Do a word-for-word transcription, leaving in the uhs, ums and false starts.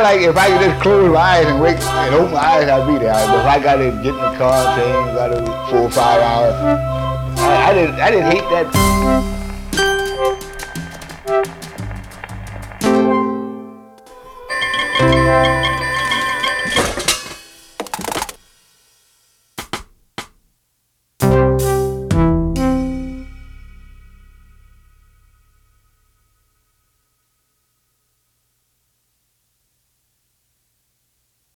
like if I could just close my eyes and wake and open my eyes, I'd be there. But if I got to get in the car, train, got to four or five hours, I, I didn't, I didn't hate that.